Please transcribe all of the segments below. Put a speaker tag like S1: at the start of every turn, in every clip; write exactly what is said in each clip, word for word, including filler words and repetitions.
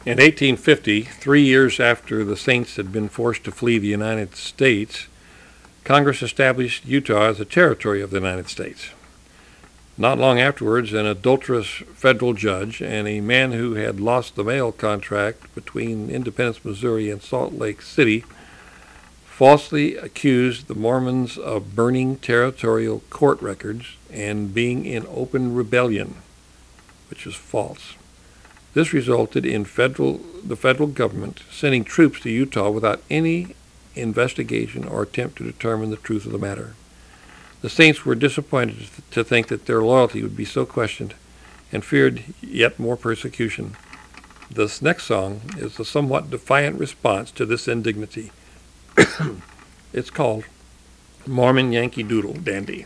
S1: In eighteen fifty, three years after the Saints had been forced to flee the United States, Congress established Utah as a territory of the United States. Not long afterwards, an adulterous federal judge and a man who had lost the mail contract between Independence, Missouri and Salt Lake City falsely accused the Mormons of burning territorial court records and being in open rebellion, which was false. This resulted in federal, the federal government sending troops to Utah without any investigation or attempt to determine the truth of the matter. The Saints were disappointed to think that their loyalty would be so questioned and feared yet more persecution. This next song is a somewhat defiant response to this indignity. It's called Mormon Yankee Doodle Dandy.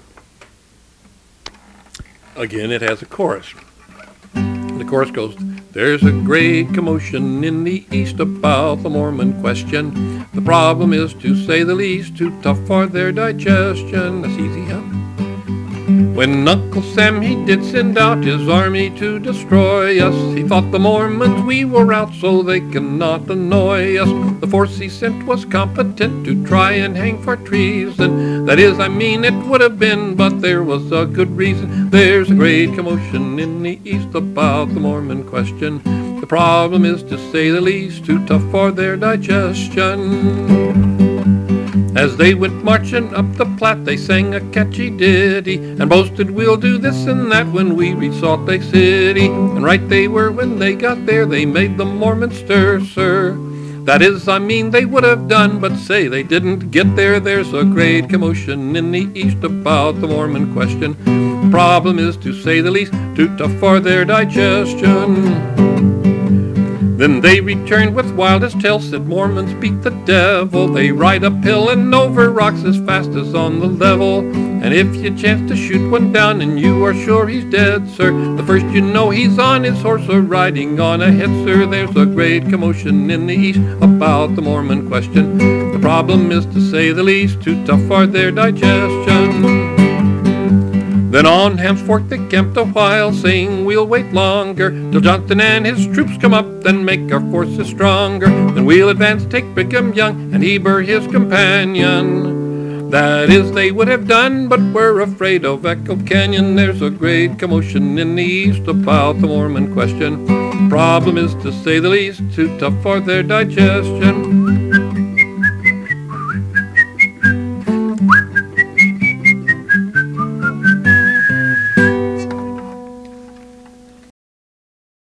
S1: Again, it has a chorus. The chorus goes, "There's a great commotion in the East about the Mormon question. The problem is, to say the least, too tough for their digestion." That's easy, huh? When Uncle Sam, he did send out his army to destroy us, he thought the Mormons we were out so they cannot annoy us. The force he sent was competent to try and hang for treason. That is, I mean, it would have been, but there was a good reason. There's a great commotion in the East about the Mormon question. The problem is, to say the least, too tough for their digestion. As they went marching up the Platte, they sang a catchy ditty and boasted, "We'll do this and that when we reach Salt Lake City." And right they were when they got there, they made the Mormons stir, sir. That is, I mean, they would have done, but say they didn't get there. There's a great commotion in the East about the Mormon question. The problem is, to say the least, too tough for their digestion. Then they returned with wildest tales, said Mormons beat the devil. They ride uphill and over rocks as fast as on the level. And if you chance to shoot one down and you are sure he's dead, sir, the first you know he's on his horse or riding on ahead, sir. There's a great commotion in the East about the Mormon question. The problem is, to say the least, too tough for their digestion. Then on Ham's Fork they camped a while, saying, "We'll wait longer till Johnston and his troops come up, then make our forces stronger. Then we'll advance, take Brigham Young, and Heber his companion." That is, they would have done, but were afraid of Echo Canyon. There's a great commotion in the East about the Mormon question. The problem is, to say the least, too tough for their digestion.